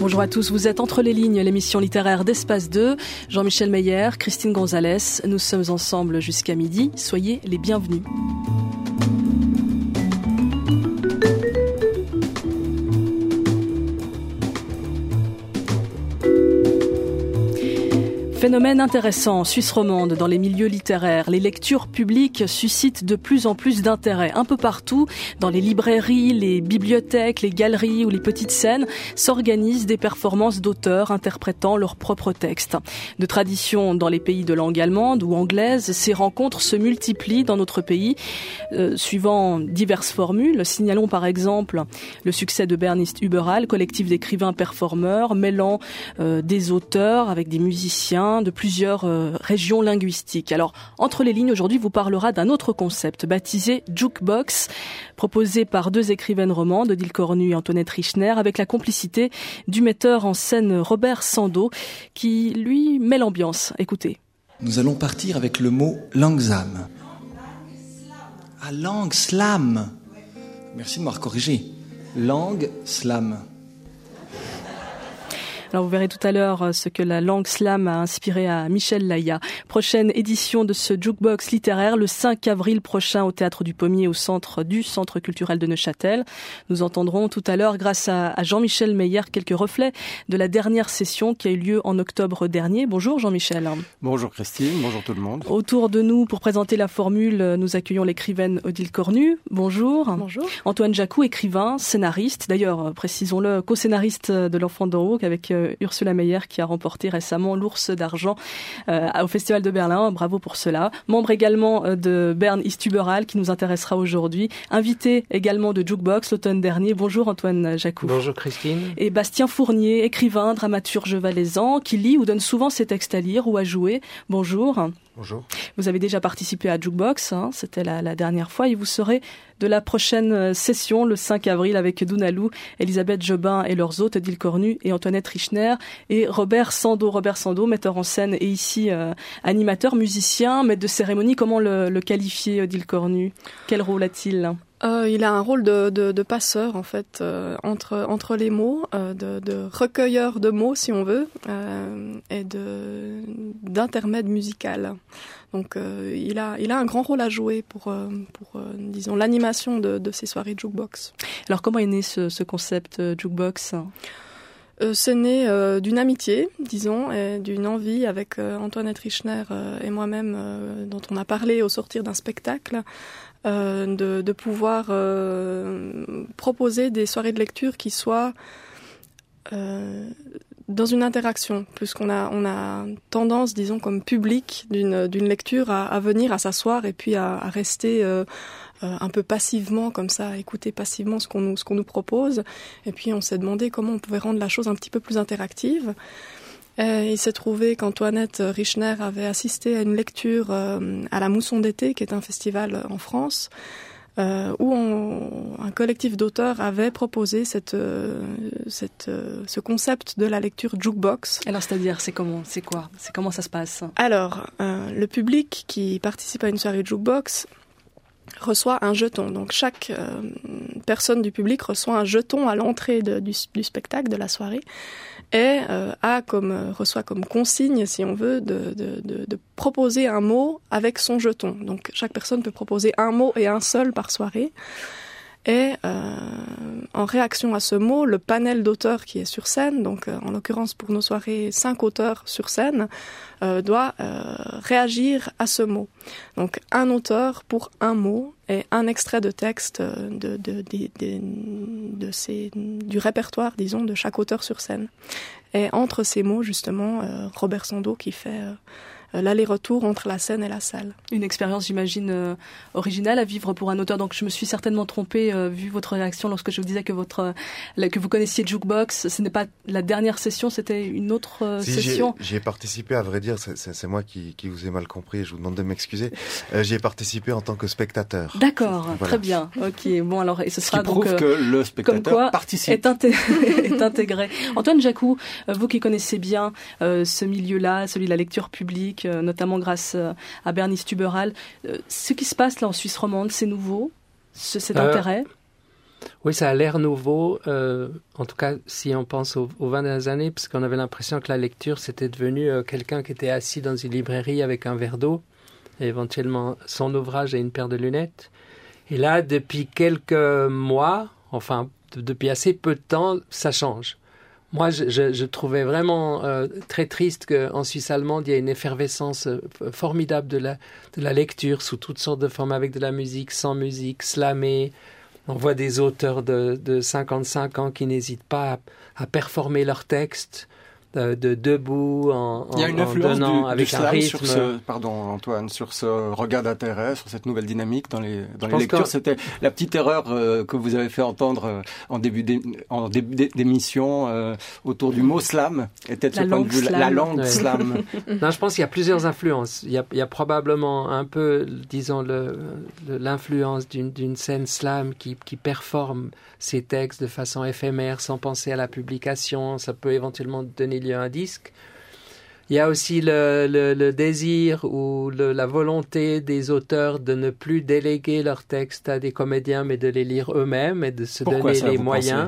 Bonjour à tous, vous êtes Entre les lignes, l'émission littéraire d'Espace 2. Jean-Michel Meyer, Christine Gonzalez, nous sommes ensemble jusqu'à midi. Soyez les bienvenus. Phénomène intéressant en Suisse romande dans les milieux littéraires. Les lectures publiques suscitent de plus en plus d'intérêt. Un peu partout, dans les librairies, les bibliothèques, les galeries ou les petites scènes, s'organisent des performances d'auteurs interprétant leurs propres textes. De tradition dans les pays de langue allemande ou anglaise, ces rencontres se multiplient dans notre pays, suivant diverses formules. Signalons par exemple le succès de Bernist Überall, collectif d'écrivains performeurs, mêlant des auteurs avec des musiciens, de plusieurs régions linguistiques. Alors, Entre les lignes, aujourd'hui, vous parlera d'un autre concept, baptisé Jukebox, proposé par deux écrivaines romandes, Odile Cornu et Antoinette Richner, avec la complicité du metteur en scène Robert Sando, qui, lui, met l'ambiance. Écoutez. Nous allons partir avec le mot langsam. Ah, langue slam. Merci de m'avoir corrigé. Langue slam. Alors vous verrez tout à l'heure ce que la langue slam a inspiré à Michel Laya. Prochaine édition de ce Jukebox littéraire le 5 avril prochain au Théâtre du Pommier au centre culturel de Neuchâtel. Nous entendrons tout à l'heure, grâce à Jean-Michel Meyer, quelques reflets de la dernière session qui a eu lieu en octobre dernier. Bonjour Jean-Michel. Bonjour Christine, bonjour tout le monde. Autour de nous, pour présenter la formule, nous accueillons l'écrivaine Odile Cornu. Bonjour. Bonjour. Antoine Jacou, écrivain, scénariste, d'ailleurs, précisons-le, co-scénariste de L'Enfant d'en haut avec Ursula Meyer qui a remporté récemment l'Ours d'argent au Festival de Berlin. Bravo pour cela. Membre également de Bernist Überall qui nous intéressera aujourd'hui. Invité également de Jukebox l'automne dernier. Bonjour Antoine Jacou. Bonjour Christine. Et Bastien Fournier, écrivain, dramaturge valaisan qui lit ou donne souvent ses textes à lire ou à jouer. Bonjour. Bonjour. Vous avez déjà participé à Jukebox, c'était la dernière fois, et vous serez de la prochaine session le 5 avril avec Dounalou, Elisabeth Jobin et leurs hôtes, Odile Cornu et Antoinette Richner, et Robert Sando. Robert Sando, metteur en scène et ici animateur, musicien, maître de cérémonie. Comment le qualifier, Odile Cornu? Quel rôle a-t-il? Il a un rôle de passeur en fait entre les mots, de recueilleur de mots si on veut, et d'intermède musical. Donc il a un grand rôle à jouer pour disons l'animation de ces soirées Jukebox. Alors comment est né ce concept Jukebox? C'est né d'une amitié, disons, et d'une envie avec Antoinette Richner et moi-même dont on a parlé au sortir d'un spectacle. De pouvoir proposer des soirées de lecture qui soient dans une interaction, puisqu'on a tendance, disons, comme public d'une lecture à venir, à s'asseoir et puis à rester un peu passivement comme ça, à écouter passivement ce qu'on nous propose. Et puis on s'est demandé comment on pouvait rendre la chose un petit peu plus interactive. Il s'est trouvé qu'Antoinette Richner avait assisté à une lecture à la Mousson d'été, qui est un festival en France, où un collectif d'auteurs avait proposé ce concept de la lecture Jukebox. Alors c'est-à-dire, comment ça se passe? Alors, le public qui participe à une soirée Jukebox reçoit un jeton. Donc chaque personne du public reçoit un jeton à l'entrée du spectacle, de la soirée, et reçoit comme consigne, si on veut, de proposer un mot avec son jeton. Donc chaque personne peut proposer un mot et un seul par soirée. Et en réaction à ce mot, le panel d'auteurs qui est sur scène, donc en l'occurrence pour nos soirées 5 auteurs sur scène, doit réagir à ce mot. Donc un auteur pour un mot et un extrait de texte du répertoire, disons, de chaque auteur sur scène. Et entre ces mots, justement, Robert Sando qui fait l'aller-retour entre la scène et la salle. Une expérience, j'imagine, originale à vivre pour un auteur. Donc je me suis certainement trompée, vu votre réaction lorsque je vous disais que vous connaissiez Jukebox. Ce n'est pas la dernière session, c'était une autre session. J'y ai participé, à vrai dire, c'est moi qui vous ai mal compris, je vous demande de m'excuser. J'y ai participé en tant que spectateur. D'accord, voilà. Très bien. Ok, bon alors, et ce sera qui prouve que le spectateur participe. Est intégré. Antoine Jacou, vous qui connaissez bien ce milieu-là, celui de la lecture publique, notamment grâce à Bernist Überall. Ce qui se passe là en Suisse romande, c'est nouveau, cet intérêt? Oui, ça a l'air nouveau, en tout cas si on pense aux 20 dernières années, parce qu'on avait l'impression que la lecture c'était devenu quelqu'un qui était assis dans une librairie avec un verre d'eau, et éventuellement son ouvrage et une paire de lunettes. Et là, depuis quelques mois, enfin depuis assez peu de temps, ça change. Moi, je trouvais vraiment très triste qu'en Suisse allemande, il y ait une effervescence formidable de la lecture sous toutes sortes de formes, avec de la musique, sans musique, slamée. On voit des auteurs de 55 ans qui n'hésitent pas à performer leurs textes de debout il y a une influence avec du un slam rythme. pardon Antoine, sur ce regard d'intérêt, sur cette nouvelle dynamique dans les lectures. C'était la petite erreur que vous avez fait entendre en début d'émission autour du mot slam, était de ce point de vue la langue slam. Non, je pense qu'il y a plusieurs influences. Il y a probablement un peu, disons, l'influence d'une scène slam qui performe ses textes de façon éphémère, sans penser à la publication. Ça peut éventuellement donner lieu à un disque. Il y a aussi le désir ou la volonté des auteurs de ne plus déléguer leurs textes à des comédiens, mais de les lire eux-mêmes et de se donner les moyens.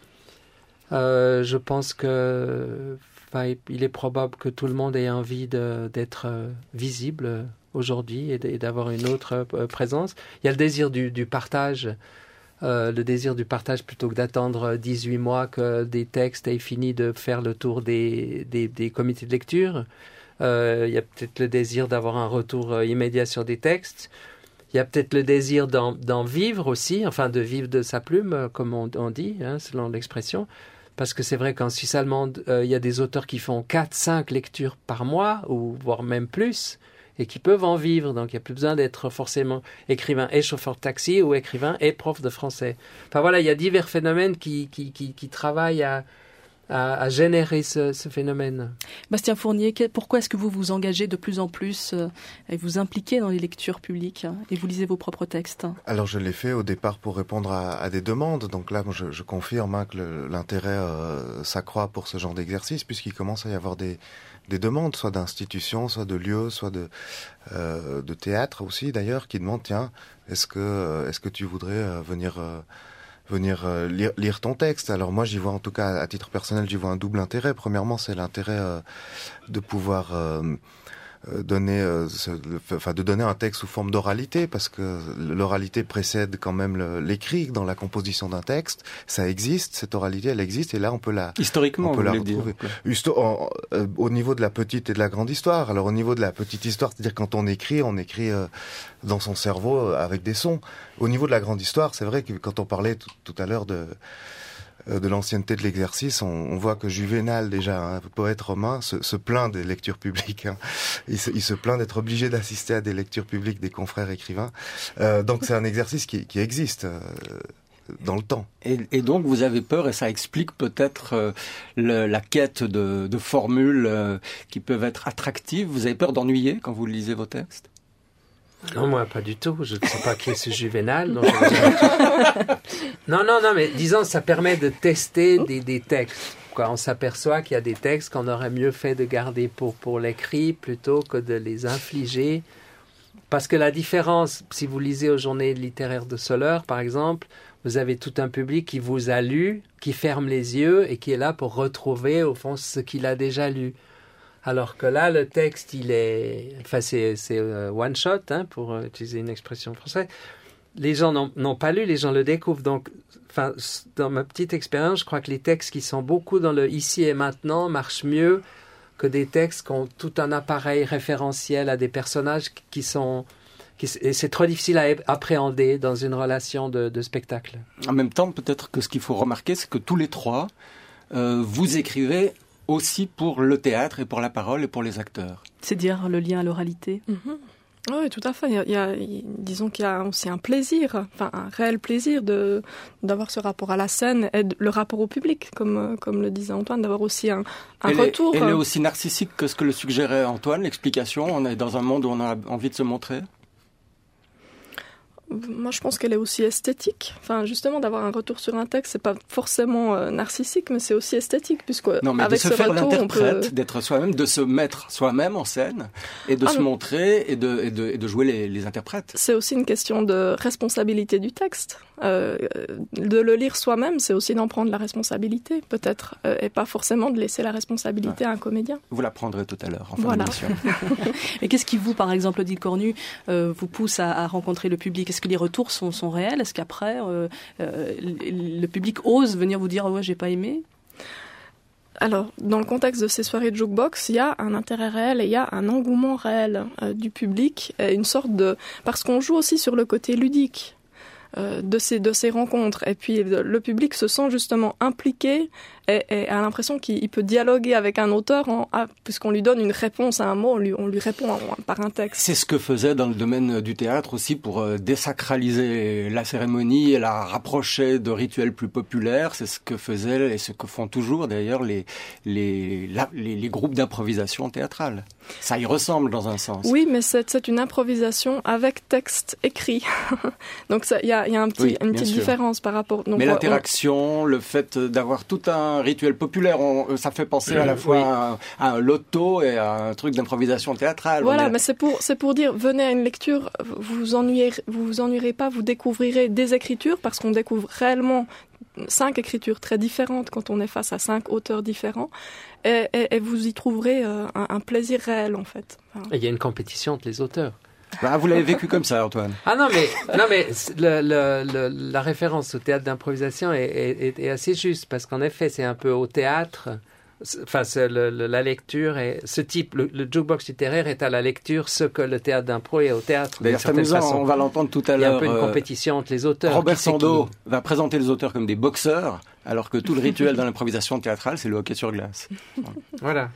Je pense que il est probable que tout le monde ait envie d'être visible aujourd'hui et d'avoir une autre présence. Il y a le désir du partage. Le désir du partage plutôt que d'attendre 18 mois que des textes aient fini de faire le tour des comités de lecture. Il y a peut-être le désir d'avoir un retour immédiat sur des textes. Il y a peut-être le désir d'en vivre aussi, enfin de vivre de sa plume, comme on dit, selon l'expression. Parce que c'est vrai qu'en Suisse allemande, il y a des auteurs qui font 4-5 lectures par mois, ou voire même plus, et qui peuvent en vivre. Donc, il n'y a plus besoin d'être forcément écrivain et chauffeur de taxi ou écrivain et prof de français. Enfin, voilà, il y a divers phénomènes qui travaillent à générer ce phénomène. Bastien Fournier, pourquoi est-ce que vous vous engagez de plus en plus et vous impliquez dans les lectures publiques et vous lisez vos propres textes? Alors, je l'ai fait au départ pour répondre à des demandes. Donc là, je confirme que l'intérêt s'accroît pour ce genre d'exercice, puisqu'il commence à y avoir des demandes, soit d'institutions, soit de lieux, soit de théâtre aussi d'ailleurs, qui demandent, tiens, est-ce que tu voudrais venir lire ton texte? Alors moi, j'y vois, en tout cas à titre personnel, j'y vois un double intérêt. Premièrement, c'est l'intérêt de pouvoir donner un texte sous forme d'oralité, parce que l'oralité précède quand même l'écrit dans la composition d'un texte. Ça existe, cette oralité, elle existe, et là on peut la retrouver. Au niveau de la petite et de la grande histoire. Alors au niveau de la petite histoire, c'est-à-dire quand on écrit dans son cerveau avec des sons. Au niveau de la grande histoire, c'est vrai que quand on parlait tout à l'heure de l'ancienneté de l'exercice, on voit que Juvénal, déjà, poète romain, se plaint des lectures publiques. Il se plaint d'être obligé d'assister à des lectures publiques des confrères écrivains. Donc c'est un exercice qui existe dans le temps. Et donc vous avez peur, et ça explique peut-être la quête de formules qui peuvent être attractives. Vous avez peur d'ennuyer quand vous lisez vos textes? Non, moi, pas du tout. Je ne sais pas qui est ce Juvénal. Non, mais disons, ça permet de tester des textes. On s'aperçoit qu'il y a des textes qu'on aurait mieux fait de garder pour l'écrit plutôt que de les infliger. Parce que la différence, si vous lisez aux journées littéraires de Soleure, par exemple, vous avez tout un public qui vous a lu, qui ferme les yeux et qui est là pour retrouver, au fond, ce qu'il a déjà lu. Alors que là, le texte, c'est one shot, pour utiliser une expression française. Les gens n'ont pas lu, les gens le découvrent. Donc, dans ma petite expérience, je crois que les textes qui sont beaucoup dans le ici et maintenant marchent mieux que des textes qui ont tout un appareil référentiel à des personnages et c'est trop difficile à appréhender dans une relation de spectacle. En même temps, peut-être que ce qu'il faut remarquer, c'est que tous les trois, vous écrivez aussi pour le théâtre et pour la parole et pour les acteurs. C'est dire le lien à l'oralité. Oui, tout à fait. Disons qu'il y a aussi un plaisir, un réel plaisir d'avoir ce rapport à la scène et le rapport au public, comme le disait Antoine, d'avoir aussi un retour. Elle est aussi narcissique que ce que le suggérait Antoine, l'explication. On est dans un monde où on a envie de se montrer. Moi, je pense qu'elle est aussi esthétique. Enfin, justement, d'avoir un retour sur un texte, c'est pas forcément narcissique, mais c'est aussi esthétique, puisque non, mais avec de se faire retour, l'interprète, d'être soi-même, de se mettre soi-même en scène et de se montrer et de jouer les interprètes. C'est aussi une question de responsabilité du texte. De le lire soi-même, c'est aussi d'en prendre la responsabilité, peut-être, et pas forcément de laisser la responsabilité à un comédien. Vous la prendrez tout à l'heure, en fin d'émission. Mais qu'est-ce qui vous, par exemple, Odile Cornu, vous pousse à rencontrer le public? Est-ce que les retours sont réels? Est-ce qu'après, le public ose venir vous dire « ouais, j'ai pas aimé » ? Alors, dans le contexte de ces soirées de jukebox, il y a un intérêt réel et il y a un engouement réel du public, et une sorte de... Parce qu'on joue aussi sur le côté ludique de ces rencontres. Et puis, le public se sent justement impliqué et a l'impression qu'il peut dialoguer avec un auteur puisqu'on lui donne une réponse à un mot, on lui répond par un texte. C'est ce que faisait dans le domaine du théâtre aussi pour désacraliser la cérémonie et la rapprocher de rituels plus populaires. C'est ce que faisaient et ce que font toujours d'ailleurs les groupes d'improvisation théâtrale. Ça y ressemble dans un sens. Oui, mais c'est une improvisation avec texte écrit. Donc il y a une petite différence par rapport... Donc, mais l'interaction, le fait d'avoir tout un rituel populaire, ça fait penser à la fois à un loto et à un truc d'improvisation théâtrale. Voilà, mais c'est pour dire, venez à une lecture, vous vous ennuierez pas, vous découvrirez des écritures, parce qu'on découvre réellement 5 écritures très différentes quand on est face à 5 auteurs différents, et vous y trouverez un plaisir réel, en fait. Et il y a une compétition entre les auteurs. Bah, vous l'avez vécu comme ça, Antoine. Ah non, mais la référence au théâtre d'improvisation est assez juste, parce qu'en effet, c'est un peu au théâtre. Enfin, la lecture et ce type, le jukebox littéraire est à la lecture ce que le théâtre d'impro est au théâtre. D'ailleurs, c'est amusant, on va l'entendre tout à l'heure. Il y a un peu une compétition entre les auteurs. Robert Sando va présenter les auteurs comme des boxeurs, alors que tout le rituel dans l'improvisation théâtrale, c'est le hockey sur glace. Voilà.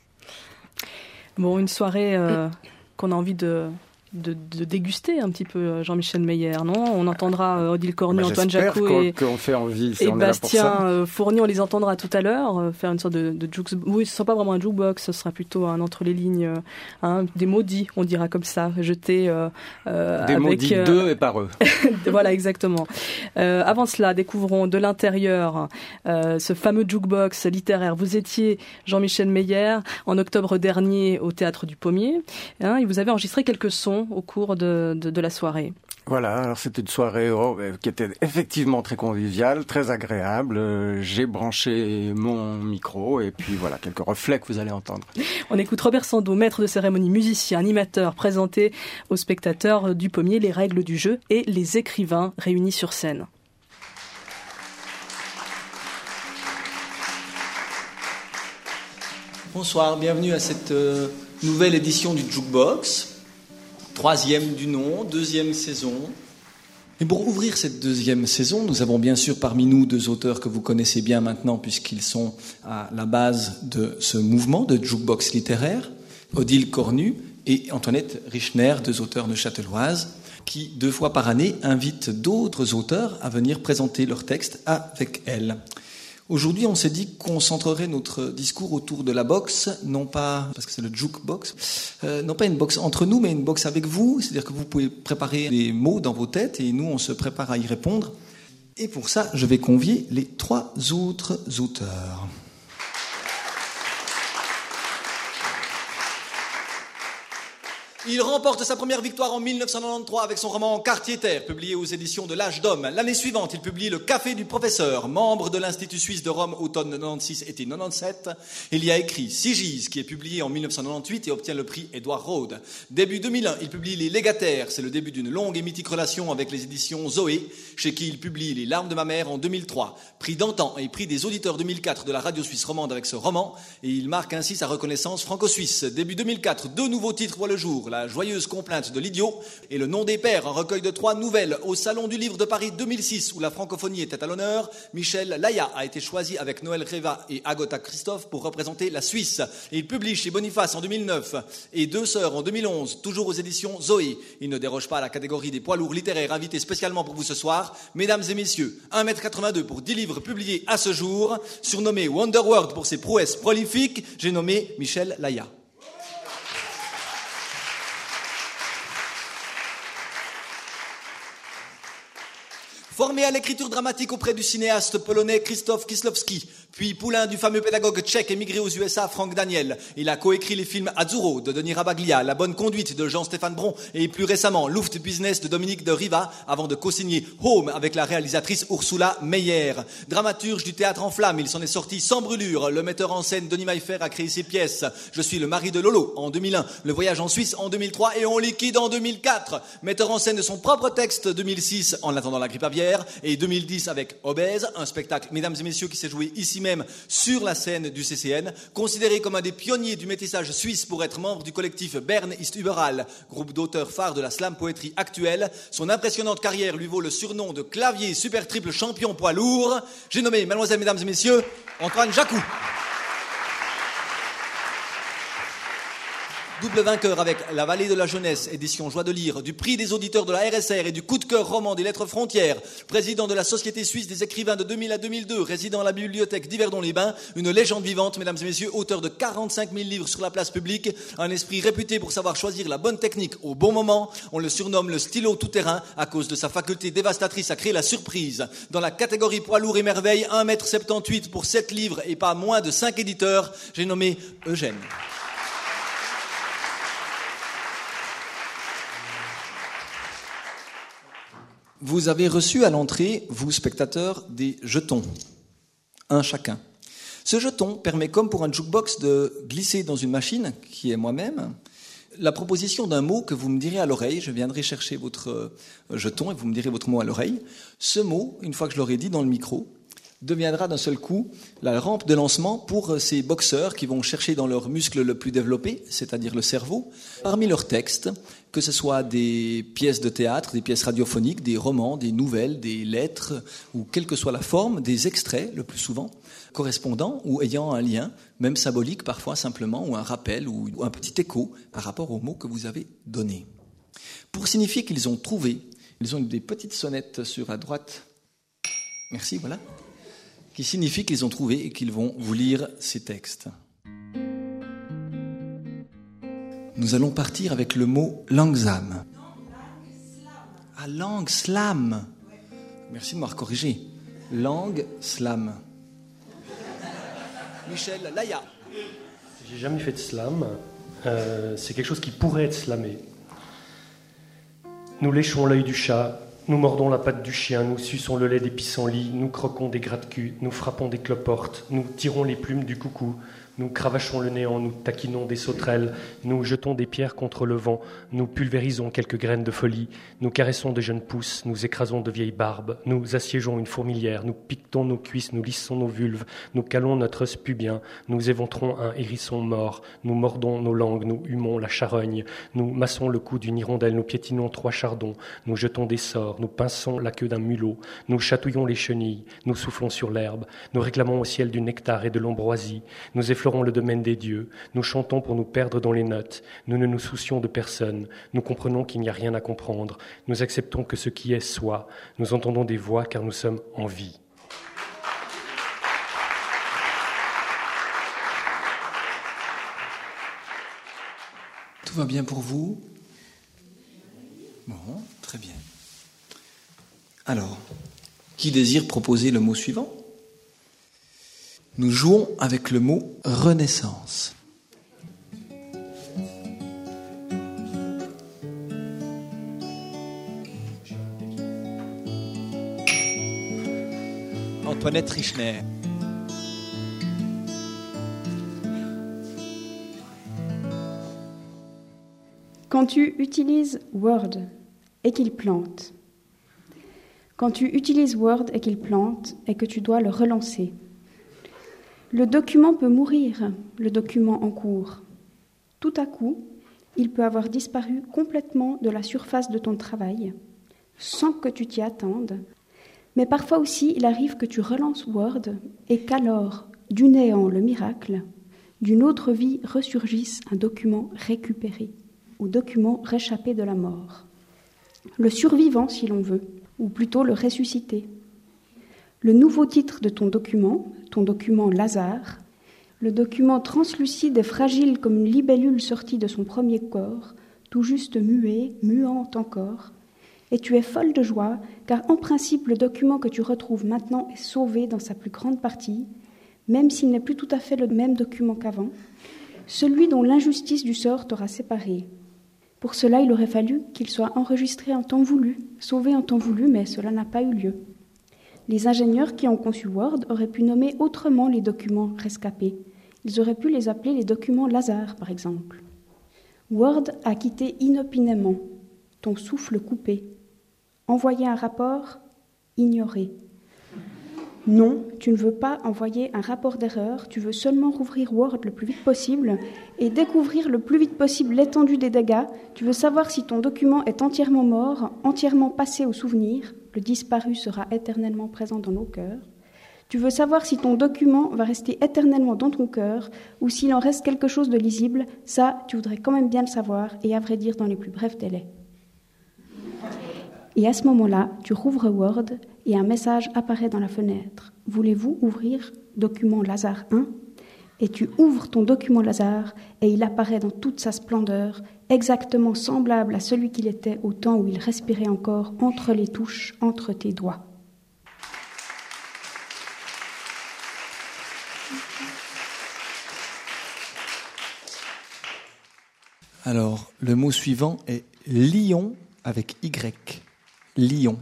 Bon, une soirée qu'on a envie de déguster un petit peu, Jean-Michel Meyer, non? On entendra Odile Cornu, Antoine Jacot qu'on fait envie, si et on Bastien Fournier, on les entendra tout à l'heure, faire une sorte de jukebox. Oui, ce ne sera pas vraiment un jukebox, ce sera plutôt un entre les lignes, des maudits, on dira comme ça, jetés des maudits d'eux et par eux. Voilà, exactement. Avant cela, découvrons de l'intérieur ce fameux jukebox littéraire. Vous étiez, Jean-Michel Meyer, en octobre dernier au Théâtre du Pommier, et vous avez enregistré quelques sons au cours de la soirée. Voilà, alors c'était une soirée qui était effectivement très conviviale, très agréable. J'ai branché mon micro et puis voilà, quelques reflets que vous allez entendre. On écoute Robert Sando, maître de cérémonie, musicien, animateur, présenter aux spectateurs du Pommier les règles du jeu et les écrivains réunis sur scène. Bonsoir, bienvenue à cette nouvelle édition du Jukebox. 3e du nom, 2e saison. Et pour ouvrir cette 2e saison, nous avons bien sûr parmi nous 2 auteurs que vous connaissez bien maintenant puisqu'ils sont à la base de ce mouvement de jukebox littéraire, Odile Cornu et Antoinette Richner, 2 auteurs neuchâteloises, qui 2 fois par année invitent d'autres auteurs à venir présenter leurs textes avec elles. Aujourd'hui, on s'est dit qu'on centrerait notre discours autour de la boxe, non pas, parce que c'est le jukebox, non pas une boxe entre nous, mais une boxe avec vous, c'est-à-dire que vous pouvez préparer des mots dans vos têtes et nous, on se prépare à y répondre. Et pour ça, je vais convier les 3 autres auteurs. Il remporte sa première victoire en 1993 avec son roman Quartier-Terre, publié aux éditions de l'Âge d'Homme. L'année suivante, il publie Le Café du Professeur, membre de l'Institut Suisse de Rome, automne 96 été 97. Il y a écrit Sigis, qui est publié en 1998 et obtient le prix Édouard Rode. Début 2001, il publie Les Légataires, c'est le début d'une longue et mythique relation avec les éditions Zoé, chez qui il publie Les Larmes de ma mère en 2003. Prix d'antan et prix des auditeurs 2004 de la radio suisse romande avec ce roman, et il marque ainsi sa reconnaissance franco-suisse. Début 2004, 2 nouveaux titres voient le jour. La joyeuse complainte de l'idiot et Le nom des pères, un recueil de 3 nouvelles. Au Salon du Livre de Paris 2006, où la francophonie était à l'honneur, Michel Laya a été choisi avec Noël Reva et Agota Christophe pour représenter la Suisse. Et il publie chez Boniface en 2009 et 2 sœurs en 2011, toujours aux éditions Zoé. Il ne déroge pas à la catégorie des poids lourds littéraires invités spécialement pour vous ce soir. Mesdames et messieurs, 1m82 pour 10 livres publiés à ce jour, surnommé Wonderworld pour ses prouesses prolifiques, j'ai nommé Michel Laya. formé à l'écriture dramatique auprès du cinéaste polonais Krzysztof Kieślowski, puis poulain du fameux pédagogue tchèque émigré aux USA Frank Daniel. Il a coécrit les films Azzurro de Denis Rabaglia, La bonne conduite de Jean-Stéphane Bron et plus récemment Luft Business de Dominique de Riva avant de co-signer Home avec la réalisatrice Ursula Meyer. Dramaturge du théâtre en flammes, il s'en est sorti sans brûlure. Le metteur en scène Denis Maillefer a créé ses pièces Je suis le mari de Lolo en 2001, Le voyage en Suisse en 2003 et On liquide en 2004. Metteur en scène de son propre texte 2006 En attendant la grippe aviaire et 2010 avec Obèse, un spectacle, mesdames et messieurs, qui s'est joué ici même sur la scène du CCN, considéré comme un des pionniers du métissage suisse pour être membre du collectif Bern ist überall, groupe d'auteurs phares de la slam poétrie actuelle. Son impressionnante carrière lui vaut le surnom de clavier super triple champion poids lourd. J'ai nommé, mademoiselles, mesdames et messieurs, Antoine Jacou. Double vainqueur avec La Vallée de la Jeunesse, édition Joie de lire, du prix des auditeurs de la RSR et du coup de cœur roman des Lettres Frontières, président de la Société Suisse des écrivains de 2000 à 2002, résident à la bibliothèque d'Yverdon-les-Bains, une légende vivante, mesdames et messieurs, auteur de 45 000 livres sur la place publique, un esprit réputé pour savoir choisir la bonne technique au bon moment. On le surnomme le stylo tout-terrain à cause de sa faculté dévastatrice à créer la surprise. Dans la catégorie poids lourd et merveille, 1,78 m pour 7 livres et pas moins de 5 éditeurs, j'ai nommé Eugène. Vous avez reçu à l'entrée, vous spectateurs, des jetons, un chacun. Ce jeton permet, comme pour un jukebox, de glisser dans une machine, qui est moi-même, la proposition d'un mot que vous me direz à l'oreille. Je viendrai chercher votre jeton et vous me direz votre mot à l'oreille. Ce mot, une fois que je l'aurai dit dans le micro, deviendra d'un seul coup la rampe de lancement pour ces boxeurs qui vont chercher dans leur muscle le plus développé, c'est-à-dire le cerveau, parmi leurs textes, que ce soit des pièces de théâtre, des pièces radiophoniques, des romans, des nouvelles, des lettres, ou quelle que soit la forme, des extraits, le plus souvent, correspondant ou ayant un lien, même symbolique parfois simplement, ou un rappel, ou un petit écho par rapport au mot que vous avez donné. Pour signifier qu'ils ont trouvé, ils ont des petites sonnettes sur la droite. Merci, voilà. Qui signifie qu'ils ont trouvé et qu'ils vont vous lire ces textes. Nous allons partir avec le mot langsam. Ah, langue slam. Merci de m'avoir corrigé. Langue slam. Michel Laya. J'ai jamais fait de slam. C'est quelque chose qui pourrait être slamé. Nous léchons l'œil du chat. Nous mordons la patte du chien, nous suçons le lait des pissenlits, nous croquons des gratte-culs, nous frappons des cloportes, nous tirons les plumes du coucou, nous cravachons le néant, nous taquinons des sauterelles, nous jetons des pierres contre le vent, nous pulvérisons quelques graines de folie, nous caressons de jeunes pousses, nous écrasons de vieilles barbes, nous assiégeons une fourmilière, nous piquetons nos cuisses, nous lissons nos vulves, nous calons notre os pubien, nous éventrons un hérisson mort, nous mordons nos langues, nous humons la charogne, nous massons le cou d'une hirondelle, nous piétinons 3 chardons, nous jetons des sorts, nous pinçons la queue d'un mulot, nous chatouillons les chenilles, nous soufflons sur l'herbe, nous réclamons au ciel du nectar et de l'ambroisie, nous effleurons le domaine des dieux, nous chantons pour nous perdre dans les notes, nous ne nous soucions de personne, nous comprenons qu'il n'y a rien à comprendre, nous acceptons que ce qui est soit, nous entendons des voix car nous sommes en vie. Tout va bien pour vous ? Bon, très bien. Alors, qui désire proposer le mot suivant ? Nous jouons avec le mot « renaissance ». Antoinette Richner. Quand tu utilises Word et qu'il plante, quand tu utilises Word et qu'il plante et que tu dois le relancer, le document peut mourir, le document en cours. Tout à coup, il peut avoir disparu complètement de la surface de ton travail, sans que tu t'y attendes. Mais parfois aussi, il arrive que tu relances Word et qu'alors, du néant le miracle, d'une autre vie ressurgisse un document récupéré, ou document réchappé de la mort. Le survivant, si l'on veut, ou plutôt le ressuscité. Le nouveau titre de ton document Lazare, le document translucide et fragile comme une libellule sortie de son premier corps, tout juste muet, muante encore, Et tu es folle de joie, car en principe, le document que tu retrouves maintenant est sauvé dans sa plus grande partie, même s'il n'est plus tout à fait le même document qu'avant, celui dont l'injustice du sort t'aura séparé. Pour cela, il aurait fallu qu'il soit enregistré en temps voulu, sauvé en temps voulu, mais cela n'a pas eu lieu. Les ingénieurs qui ont conçu Word auraient pu nommer autrement les documents rescapés. Ils auraient pu les appeler les documents Lazare, par exemple. Word a quitté inopinément, ton souffle coupé. Envoyer un rapport, ignoré. Non, tu ne veux pas envoyer un rapport d'erreur, tu veux seulement rouvrir Word le plus vite possible et découvrir le plus vite possible l'étendue des dégâts. Tu veux savoir si ton document est entièrement mort, entièrement passé au souvenir. Le disparu sera éternellement présent dans nos cœurs. Tu veux savoir si ton document va rester éternellement dans ton cœur ou s'il en reste quelque chose de lisible. Ça, tu voudrais quand même bien le savoir et à vrai dire dans les plus brefs délais. Et à ce moment-là, tu rouvres Word et un message apparaît dans la fenêtre. Voulez-vous ouvrir document Lazare 1 ? Et tu ouvres ton document Lazare et il apparaît dans toute sa splendeur, exactement semblable à celui qu'il était au temps où il respirait encore entre les touches, entre tes doigts. Alors, le mot suivant est lion avec Y. Lion.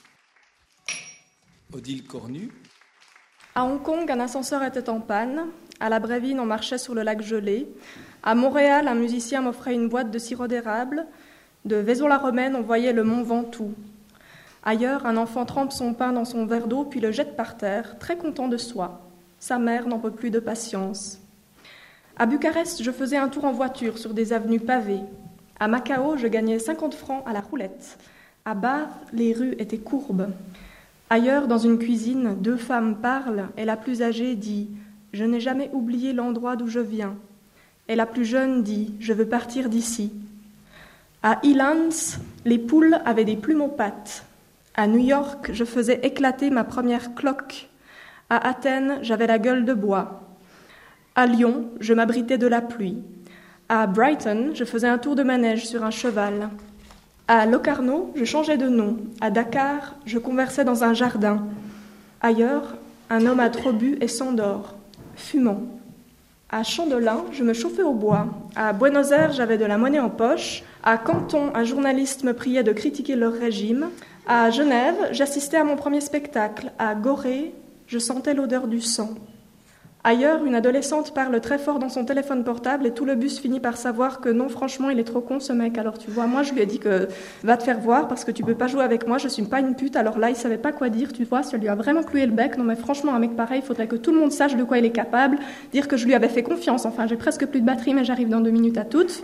Odile Cornu. À Hong Kong, un ascenseur était en panne. À la Brévine, on marchait sur le lac gelé. À Montréal, un musicien m'offrait une boîte de sirop d'érable. De Vaison-la-Romaine, on voyait le mont Ventoux. Ailleurs, un enfant trempe son pain dans son verre d'eau puis le jette par terre, très content de soi. Sa mère n'en peut plus de patience. À Bucarest, je faisais un tour en voiture sur des avenues pavées. À Macao, je gagnais 50 francs à la roulette. À Bath, les rues étaient courbes. Ailleurs, dans une cuisine, 2 femmes parlent et la plus âgée dit « Je n'ai jamais oublié l'endroit d'où je viens ». Et la plus jeune dit « Je veux partir d'ici ». À Elands, les poules avaient des plumes aux pattes. À New York, je faisais éclater ma première cloque. À Athènes, j'avais la gueule de bois. À Lyon, je m'abritais de la pluie. À Brighton, je faisais un tour de manège sur un cheval. À Locarno, je changeais de nom. À Dakar, je conversais dans un jardin. Ailleurs, un homme a trop bu et s'endort, fumant. À Chandelin, je me chauffais au bois. À Buenos Aires, j'avais de la monnaie en poche. À Canton, un journaliste me priait de critiquer leur régime. À Genève, j'assistais à mon premier spectacle. À Gorée, je sentais l'odeur du sang. Ailleurs, une adolescente parle très fort dans son téléphone portable et tout le bus finit par savoir que non, franchement, il est trop con ce mec. Alors tu vois, moi je lui ai dit que va te faire voir parce que tu peux pas jouer avec moi, je suis pas une pute. Alors là, il savait pas quoi dire, tu vois, ça lui a vraiment cloué le bec. Non mais franchement, un mec pareil, il faudrait que tout le monde sache de quoi il est capable. Dire que je lui avais fait confiance. Enfin, j'ai presque plus de batterie, mais j'arrive dans 2 minutes à toutes.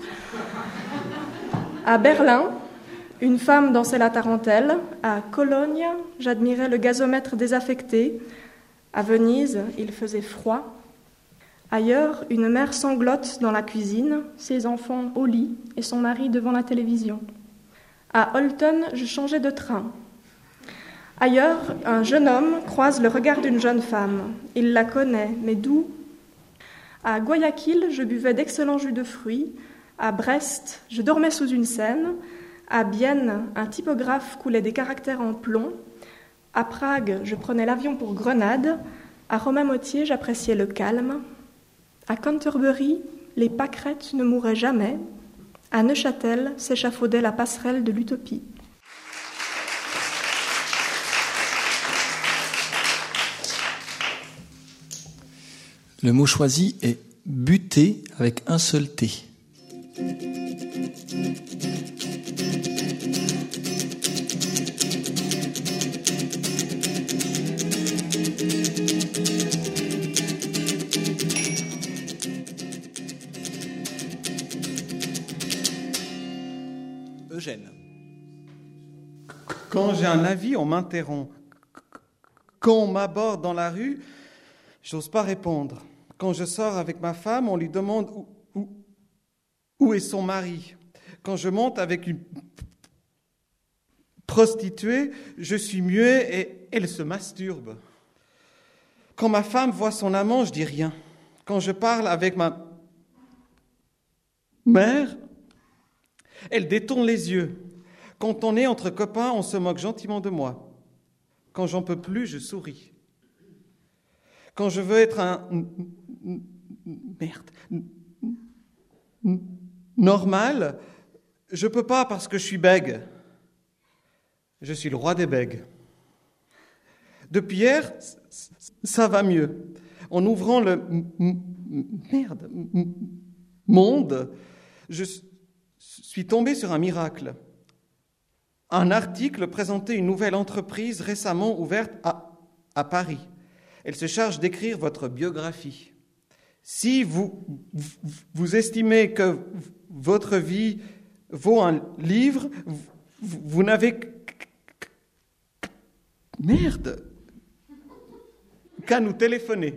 À Berlin, une femme dansait la tarentelle. À Cologne, j'admirais le gazomètre désaffecté. À Venise, il faisait froid. Ailleurs, une mère sanglote dans la cuisine, ses enfants au lit et son mari devant la télévision. À Holton, je changeais de train. Ailleurs, un jeune homme croise le regard d'une jeune femme. Il la connaît, mais d'où ? À Guayaquil, je buvais d'excellents jus de fruits. À Brest, je dormais sous une scène. À Bienne, un typographe coulait des caractères en plomb. À Prague, je prenais l'avion pour Grenade. À Romamotier, j'appréciais le calme. À Canterbury, les pâquerettes ne mouraient jamais. À Neuchâtel s'échafaudait la passerelle de l'utopie. Le mot choisi est buter avec un seul T. Eugène. Quand j'ai un avis, on m'interrompt. Quand on m'aborde dans la rue, j'ose pas répondre. Quand je sors avec ma femme, on lui demande où est son mari. Quand je monte avec une prostituée, je suis muet et elle se masturbe. Quand ma femme voit son amant, je dis rien. Quand je parle avec ma mère, elle détourne les yeux. Quand on est entre copains, on se moque gentiment de moi. Quand j'en peux plus, je souris. Quand je veux être normal, je peux pas parce que je suis bègue. Je suis le roi des bègues. Depuis hier, ça va mieux. En ouvrant le monde, je suis tombé sur un miracle. Un article présentait une nouvelle entreprise récemment ouverte à Paris. Elle se charge d'écrire votre biographie. Si vous estimez que votre vie vaut un livre, vous n'avez qu'à nous téléphoner.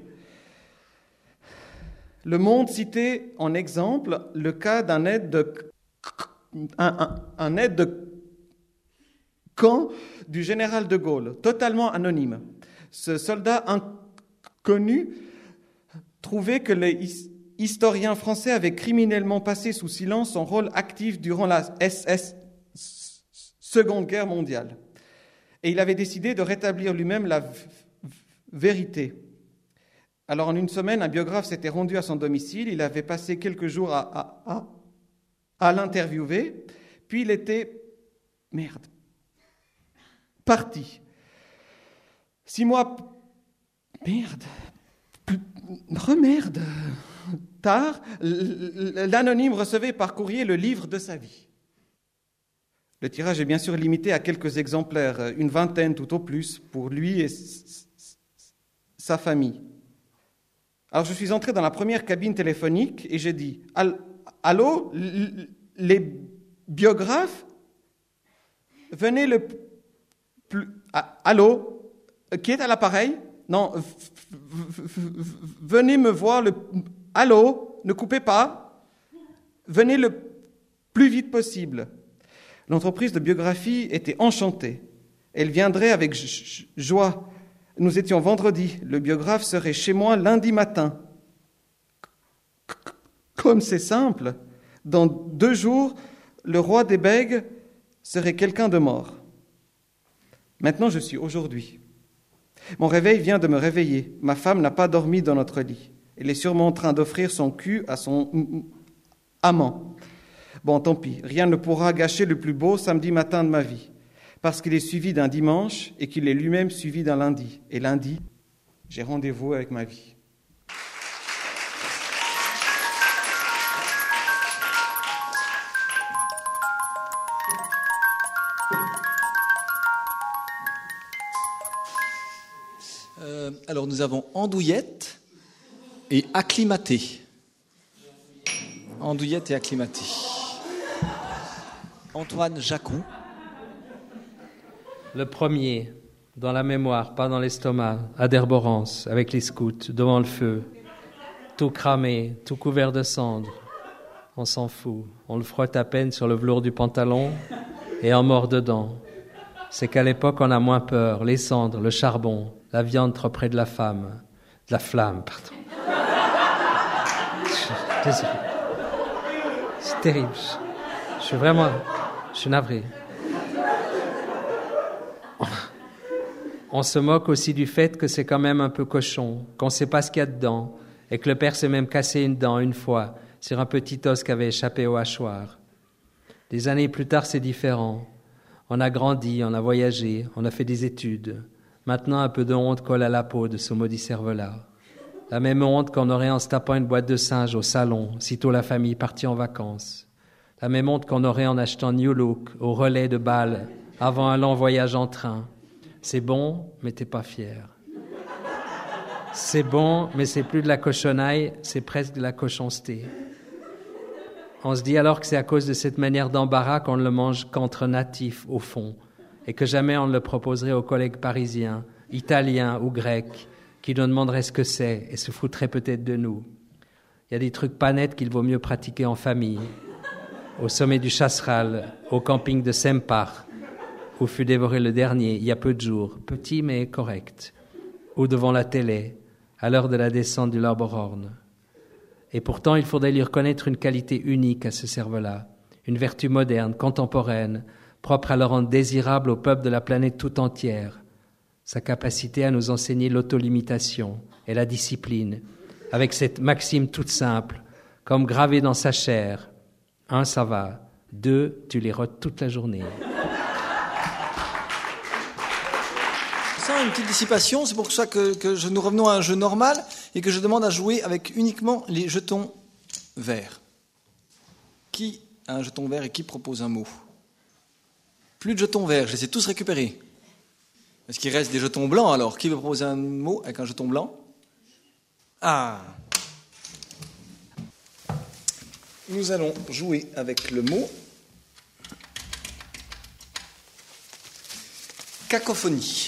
Le Monde citait en exemple le cas d'un aide de camp du général de Gaulle, totalement anonyme. Ce soldat inconnu trouvait que les historiens français avaient criminellement passé sous silence son rôle actif durant la Seconde Guerre mondiale. Et il avait décidé de rétablir lui-même la vérité. Alors en une semaine, un biographe s'était rendu à son domicile, il avait passé quelques jours à l'interviewer, puis il était parti. 6 mois tard, l'anonyme recevait par courrier le livre de sa vie. Le tirage est bien sûr limité à quelques exemplaires, une vingtaine tout au plus, pour lui et sa famille. Alors je suis entré dans la première cabine téléphonique et j'ai dit « Allô, les biographes, venez le plus... Allô, qui est à l'appareil? Non, venez me voir le... Allô, ne coupez pas. Venez le plus vite possible. » L'entreprise de biographie était enchantée. Elle viendrait avec joie. Nous étions vendredi. Le biographe serait chez moi lundi matin. Comme c'est simple, dans 2 jours, le roi des bègues serait quelqu'un de mort. Maintenant, je suis aujourd'hui. Mon réveil vient de me réveiller. Ma femme n'a pas dormi dans notre lit. Elle est sûrement en train d'offrir son cul à son amant. Bon, tant pis, rien ne pourra gâcher le plus beau samedi matin de ma vie, parce qu'il est suivi d'un dimanche et qu'il est lui-même suivi d'un lundi. Et lundi, j'ai rendez-vous avec ma vie. Alors nous avons andouillette et acclimaté. Andouillette et acclimaté. Antoine Jacou. Le premier, dans la mémoire, pas dans l'estomac, à Derborance, avec les scouts, devant le feu, tout cramé, tout couvert de cendres. On s'en fout. On le frotte à peine sur le velours du pantalon et en mord dedans. C'est qu'à l'époque, on a moins peur. Les cendres, le charbon, la viande trop près de la flamme, pardon. Désolé. C'est terrible. Je suis navré. On se moque aussi du fait que c'est quand même un peu cochon, qu'on ne sait pas ce qu'il y a dedans, et que le père s'est même cassé une dent une fois sur un petit os qui avait échappé au hachoir. Des années plus tard, c'est différent. On a grandi, on a voyagé, on a fait des études. Maintenant, un peu de honte colle à la peau de ce maudit cerveau-là. La même honte qu'on aurait en se tapant une boîte de singe au salon, sitôt la famille partie en vacances. La même honte qu'on aurait en achetant New Look au relais de Bâle avant un long voyage en train. C'est bon, mais t'es pas fier. C'est bon, mais c'est plus de la cochonaille, c'est presque de la cochonceté. On se dit alors que c'est à cause de cette manière d'embarras qu'on ne le mange qu'entre natifs, au fond, et que jamais on ne le proposerait aux collègues parisiens, italiens ou grecs, qui nous demanderaient ce que c'est et se foutraient peut-être de nous. Il y a des trucs pas nets qu'il vaut mieux pratiquer en famille, au sommet du Chasseral, au camping de Sempach, où fut dévoré le dernier, il y a peu de jours, petit mais correct, ou devant la télé, à l'heure de la descente du Lauberhorn. Et pourtant, il faudrait lui reconnaître une qualité unique à ce cerveau-là, une vertu moderne, contemporaine, propre à le rendre désirable au peuple de la planète tout entière. Sa capacité à nous enseigner l'autolimitation et la discipline, avec cette maxime toute simple, comme gravée dans sa chair. 1, ça va. 2, tu les rôtes toute la journée. Sans une petite dissipation, c'est pour ça que nous revenons à un jeu normal et que je demande à jouer avec uniquement les jetons verts. Qui a un jeton vert et qui propose un mot? Plus de jetons verts, je les ai tous récupérés. Est-ce qu'il reste des jetons blancs alors? Qui veut proposer un mot avec un jeton blanc? Ah! Nous allons jouer avec le mot cacophonie.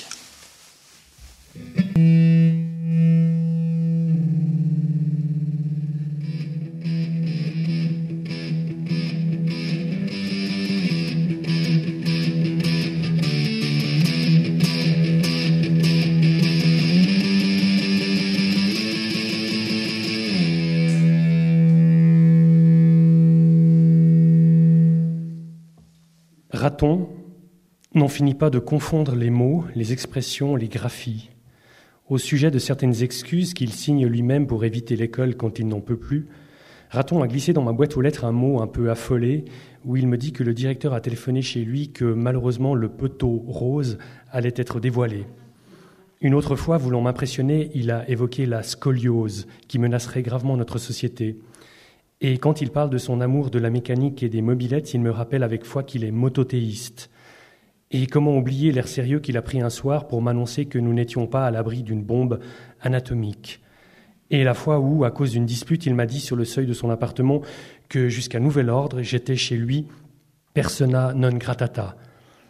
Raton n'en finit pas de confondre les mots, les expressions, les graphies. Au sujet de certaines excuses qu'il signe lui-même pour éviter l'école quand il n'en peut plus, Raton a glissé dans ma boîte aux lettres un mot un peu affolé où il me dit que le directeur a téléphoné chez lui que malheureusement le poteau rose allait être dévoilé. Une autre fois, voulant m'impressionner, il a évoqué la scoliose qui menacerait gravement notre société. Et quand il parle de son amour de la mécanique et des mobylettes, il me rappelle avec foi qu'il est motothéiste. Et comment oublier l'air sérieux qu'il a pris un soir pour m'annoncer que nous n'étions pas à l'abri d'une bombe anatomique. Et la fois où, à cause d'une dispute, il m'a dit sur le seuil de son appartement que jusqu'à nouvel ordre, j'étais chez lui persona non gratata.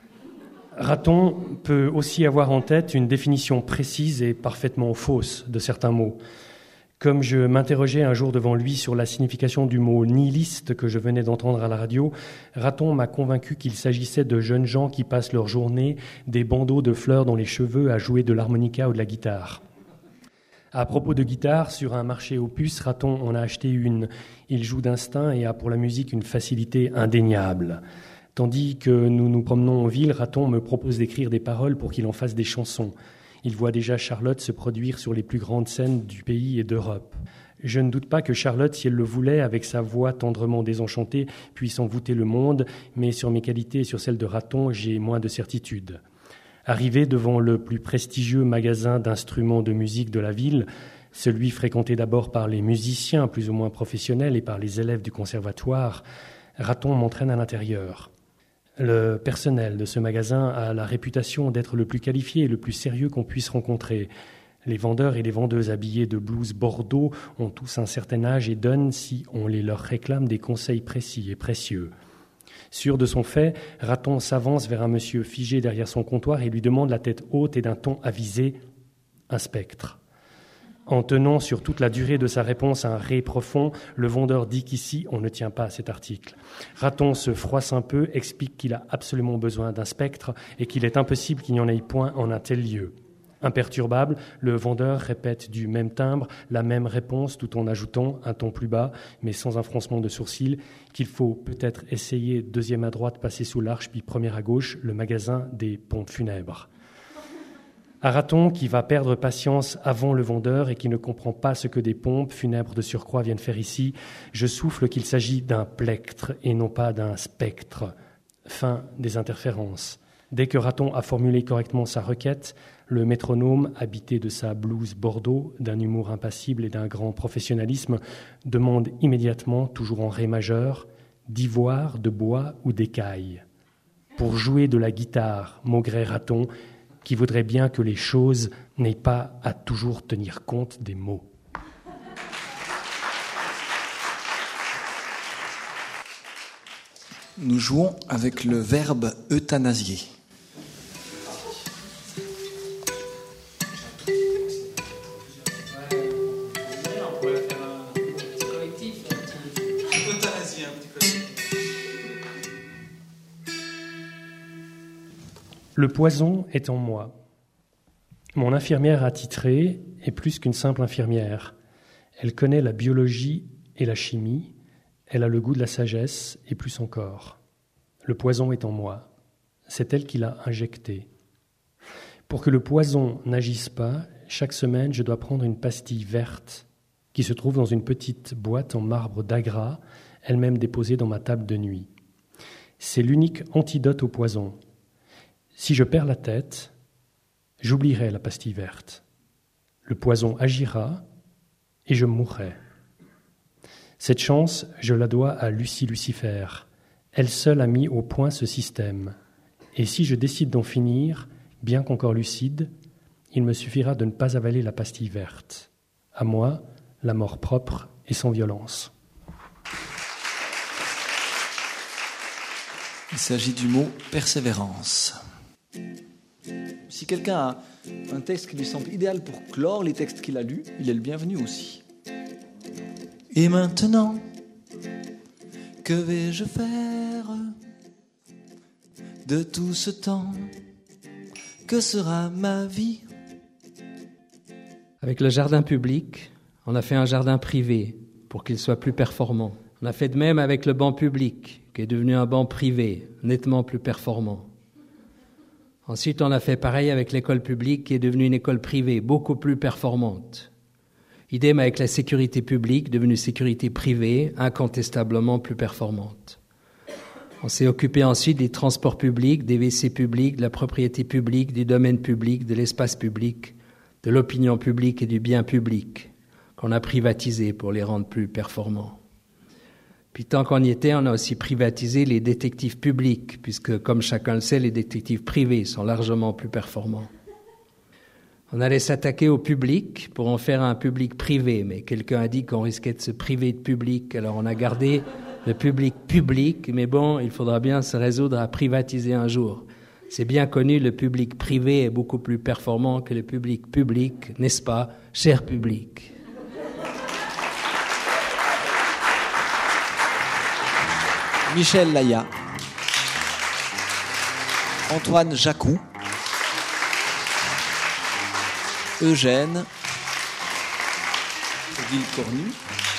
Raton peut aussi avoir en tête une définition précise et parfaitement fausse de certains mots. Comme je m'interrogeais un jour devant lui sur la signification du mot nihiliste que je venais d'entendre à la radio, Raton m'a convaincu qu'il s'agissait de jeunes gens qui passent leur journée des bandeaux de fleurs dans les cheveux à jouer de l'harmonica ou de la guitare. À propos de guitare, sur un marché aux puces, Raton en a acheté une. Il joue d'instinct et a pour la musique une facilité indéniable. Tandis que nous nous promenons en ville, Raton me propose d'écrire des paroles pour qu'il en fasse des chansons. Il voit déjà Charlotte se produire sur les plus grandes scènes du pays et d'Europe. Je ne doute pas que Charlotte, si elle le voulait, avec sa voix tendrement désenchantée, puisse envoûter le monde, mais sur mes qualités et sur celles de Raton, j'ai moins de certitude. Arrivé devant le plus prestigieux magasin d'instruments de musique de la ville, celui fréquenté d'abord par les musiciens plus ou moins professionnels et par les élèves du conservatoire, Raton m'entraîne à l'intérieur. Le personnel de ce magasin a la réputation d'être le plus qualifié et le plus sérieux qu'on puisse rencontrer. Les vendeurs et les vendeuses habillés de blouses bordeaux ont tous un certain âge et donnent, si on les leur réclame, des conseils précis et précieux. Sûr de son fait, Raton s'avance vers un monsieur figé derrière son comptoir et lui demande la tête haute et d'un ton avisé « un spectre ». En tenant sur toute la durée de sa réponse un ré profond, le vendeur dit qu'ici, on ne tient pas à cet article. Raton se froisse un peu, explique qu'il a absolument besoin d'un spectre et qu'il est impossible qu'il n'y en ait point en un tel lieu. Imperturbable, le vendeur répète du même timbre la même réponse tout en ajoutant, un ton plus bas, mais sans un froncement de sourcils, qu'il faut peut-être essayer deuxième à droite, passer sous l'arche, puis première à gauche, le magasin des pompes funèbres. À Raton, qui va perdre patience avant le vendeur et qui ne comprend pas ce que des pompes funèbres de surcroît viennent faire ici, je souffle qu'il s'agit d'un plectre et non pas d'un spectre. Fin des interférences. Dès que Raton a formulé correctement sa requête, le métronome, habité de sa blouse bordeaux, d'un humour impassible et d'un grand professionnalisme, demande immédiatement, toujours en ré majeur, d'ivoire, de bois ou d'écaille. Pour jouer de la guitare, maugrait Raton, qui voudrait bien que les choses n'aient pas à toujours tenir compte des mots. Nous jouons avec le verbe euthanasier. Le poison est en moi. Mon infirmière attitrée est plus qu'une simple infirmière. Elle connaît la biologie et la chimie. Elle a le goût de la sagesse et plus encore. Le poison est en moi. c'est elle qui l'a injecté. Pour que le poison n'agisse pas, chaque semaine, je dois prendre une pastille verte qui se trouve dans une petite boîte en marbre d'Agra, elle-même déposée dans ma table de nuit. C'est l'unique antidote au poison. Si je perds la tête, j'oublierai la pastille verte. Le poison agira et je mourrai. Cette chance, je la dois à Lucie Lucifer. Elle seule a mis au point ce système. Et si je décide d'en finir, bien qu'encore lucide, il me suffira de ne pas avaler la pastille verte. À moi, la mort propre et sans violence. Il s'agit du mot persévérance. Si quelqu'un a un texte qui lui semble idéal pour clore les textes qu'il a lus, il est le bienvenu aussi. Et maintenant, que vais-je faire de tout ce temps? Que sera ma vie? Avec le jardin public, on a fait un jardin privé pour qu'il soit plus performant. On a fait de même avec le banc public, qui est devenu un banc privé, nettement plus performant. Ensuite, on a fait pareil avec l'école publique, qui est devenue une école privée, beaucoup plus performante. Idem avec la sécurité publique, devenue sécurité privée, incontestablement plus performante. On s'est occupé ensuite des transports publics, des WC publics, de la propriété publique, du domaine public, de l'espace public, de l'opinion publique et du bien public, qu'on a privatisé pour les rendre plus performants. Puis tant qu'on y était, on a aussi privatisé les détectives publics, puisque, comme chacun le sait, les détectives privés sont largement plus performants. On allait s'attaquer au public pour en faire un public privé, mais quelqu'un a dit qu'on risquait de se priver de public, alors on a gardé le public public, mais bon, il faudra bien se résoudre à privatiser un jour. C'est bien connu, le public privé est beaucoup plus performant que le public public, n'est-ce pas, cher public ? Michel Laya, Antoine Jacou, Eugène, Odile Cornu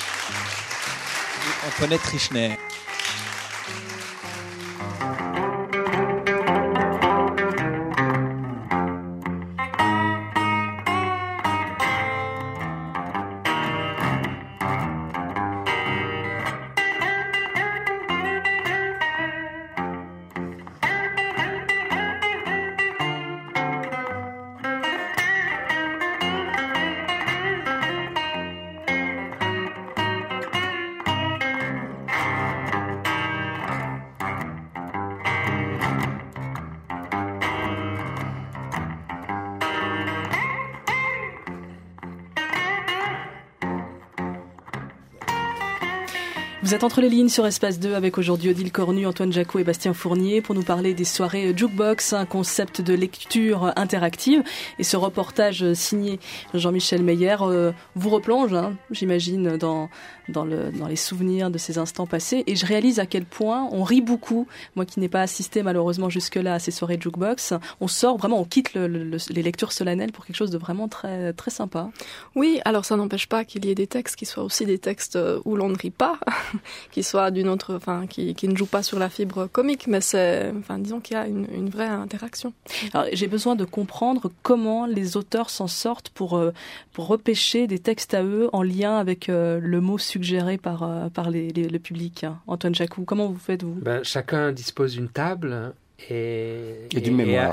et Antoinette Richner. Vous êtes entre les lignes sur Espace 2 avec aujourd'hui Odile Cornu, Antoine Jacou et Bastien Fournier pour nous parler des soirées Jukebox, un concept de lecture interactive. Et ce reportage signé Jean-Michel Meyer vous replonge, j'imagine, dans les souvenirs de ces instants passés. Et je réalise à quel point on rit beaucoup. Moi qui n'ai pas assisté malheureusement jusque-là à ces soirées Jukebox, on sort vraiment, on quitte les lectures solennelles pour quelque chose de vraiment très, très sympa. Oui, alors ça n'empêche pas qu'il y ait des textes qui soient aussi des textes où l'on ne rit pas, qui soient d'une autre, enfin, qui ne jouent pas sur la fibre comique, mais disons qu'il y a une vraie interaction. Alors, j'ai besoin de comprendre comment les auteurs s'en sortent pour repêcher des textes à eux en lien avec le mot suggéré par le public. Antoine Jacou, comment vous faites, vous ? Chacun dispose d'une table et d'une mémoire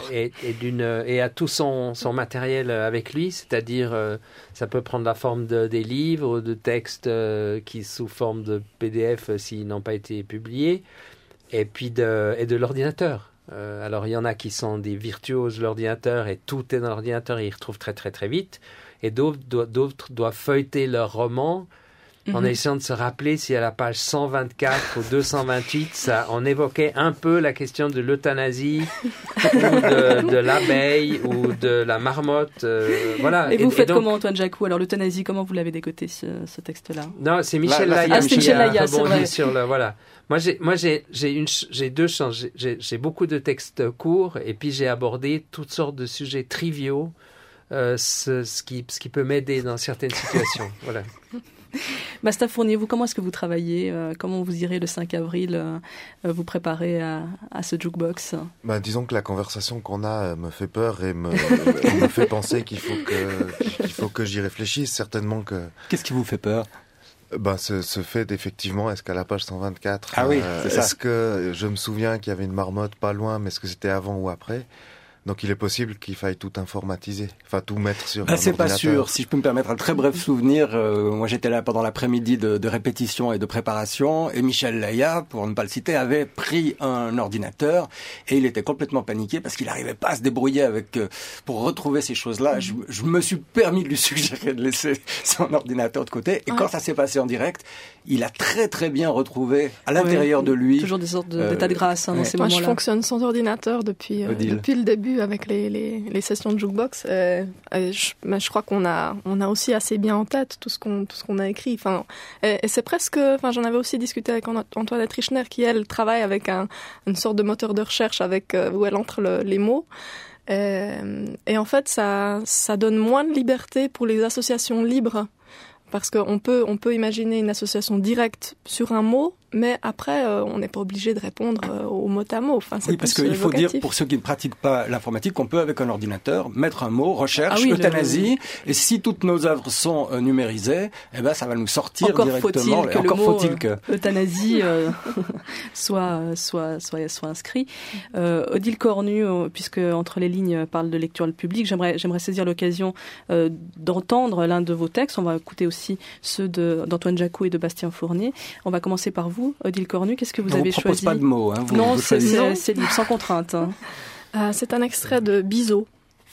et a tout son matériel avec lui, c'est-à-dire ça peut prendre la forme des livres, de textes qui sous forme de PDF s'ils n'ont pas été publiés, et puis de l'ordinateur. Alors il y en a qui sont des virtuoses de l'ordinateur et tout est dans l'ordinateur et ils retrouvent très très très vite, et d'autres doivent feuilleter leur roman en essayant de se rappeler si à la page 124 ou 228, on évoquait un peu la question de l'euthanasie ou de l'abeille ou de la marmotte. Voilà. Et vous faites comment, Antoine Jacou ? Alors l'euthanasie, comment vous l'avez décoté, ce texte-là ? Non, c'est Michel Laya qui a rebondi sur le... Voilà. Moi, j'ai deux chances. J'ai beaucoup de textes courts et puis j'ai abordé toutes sortes de sujets triviaux, ce qui peut m'aider dans certaines situations. Voilà. Bastien Fournier, vous, comment est-ce que vous travaillez? Comment vous irez le 5 avril vous préparer à ce jukebox? Disons que la conversation qu'on a me fait peur et me fait penser qu'il faut que j'y réfléchisse. Certainement que... Qu'est-ce qui vous fait peur? Ce fait d'effectivement, est-ce qu'à la page 124, ah oui, c'est ça. Est-ce que je me souviens qu'il y avait une marmotte pas loin, mais est-ce que c'était avant ou après? Donc il est possible qu'il faille tout informatiser, enfin tout mettre sur un c'est ordinateur. pas sûr. Si je peux me permettre un très bref souvenir, moi j'étais là pendant l'après-midi de répétition et de préparation, et Michel Laya, pour ne pas le citer, avait pris un ordinateur et il était complètement paniqué parce qu'il n'arrivait pas à se débrouiller pour retrouver ces choses-là. Je me suis permis de lui suggérer de laisser son ordinateur de côté, et quand ça s'est passé en direct, il a très très bien retrouvé à l'intérieur de lui. Toujours des sortes d'état de grâce dans ces moments-là. Moi, je fonctionne sans ordinateur depuis le début avec les sessions de jukebox. Je crois qu'on a aussi assez bien en tête tout ce qu'on a écrit. Enfin, et c'est presque. Enfin, j'en avais aussi discuté avec Antoinette Richner, qui elle travaille avec une sorte de moteur de recherche où elle entre les mots. Et en fait, ça donne moins de liberté pour les associations libres. Parce qu'on peut imaginer une association directe sur un mot, mais après, on n'est pas obligé de répondre au mot à mot. Enfin, oui, parce qu'il faut dire, pour ceux qui ne pratiquent pas l'informatique, qu'on peut, avec un ordinateur, mettre un mot, recherche, euthanasie, et si toutes nos œuvres sont numérisées, ça va nous sortir directement. Encore faut-il que euthanasie soit inscrit. Odile Cornu, puisque Entre les lignes parle de lecture publique, j'aimerais saisir l'occasion d'entendre l'un de vos textes. On va écouter aussi ceux d'Antoine Jacou et de Bastien Fournier. On va commencer par vous, Odile Cornu. Qu'est-ce que vous avez choisi? Pas de mots. Non, c'est libre, sans contrainte. C'est un extrait de Bizot.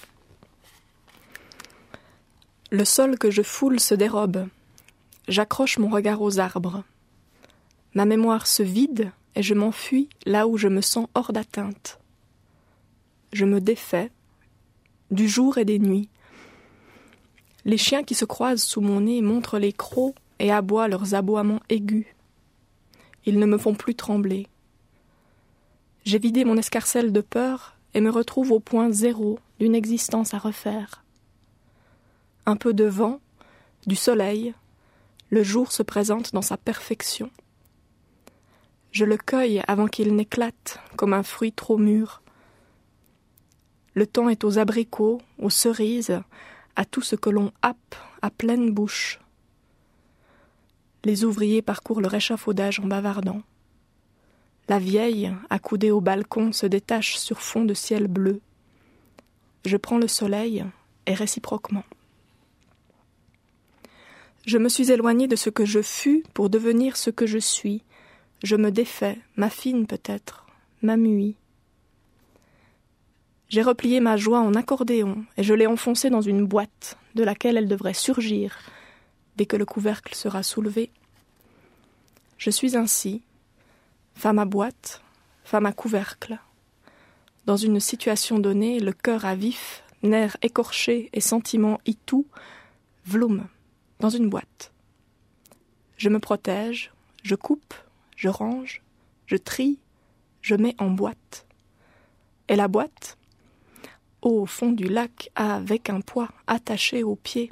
Le sol que je foule se dérobe. J'accroche mon regard aux arbres. Ma mémoire se vide et je m'enfuis là où je me sens hors d'atteinte. Je me défais du jour et des nuits. Les chiens qui se croisent sous mon nez montrent les crocs et aboient leurs aboiements aigus. Ils ne me font plus trembler. J'ai vidé mon escarcelle de peur et me retrouve au point zéro d'une existence à refaire. Un peu de vent, du soleil, le jour se présente dans sa perfection. Je le cueille avant qu'il n'éclate comme un fruit trop mûr. Le temps est aux abricots, aux cerises, à tout ce que l'on happe à pleine bouche. Les ouvriers parcourent le réchafaudage en bavardant. La vieille, accoudée au balcon, se détache sur fond de ciel bleu. Je prends le soleil, et réciproquement. Je me suis éloignée de ce que je fus pour devenir ce que je suis. Je me défais, m'affine peut-être, m'ammuis. J'ai replié ma joie en accordéon, et je l'ai enfoncée dans une boîte, de laquelle elle devrait surgir, dès que le couvercle sera soulevé. Je suis ainsi, femme à boîte, femme à couvercle. Dans une situation donnée, le cœur à vif, nerfs écorchés et sentiments hitous, vloum, dans une boîte. Je me protège, je coupe, je range, je trie, je mets en boîte. Et la boîte, au fond du lac, avec un poids attaché aux pieds.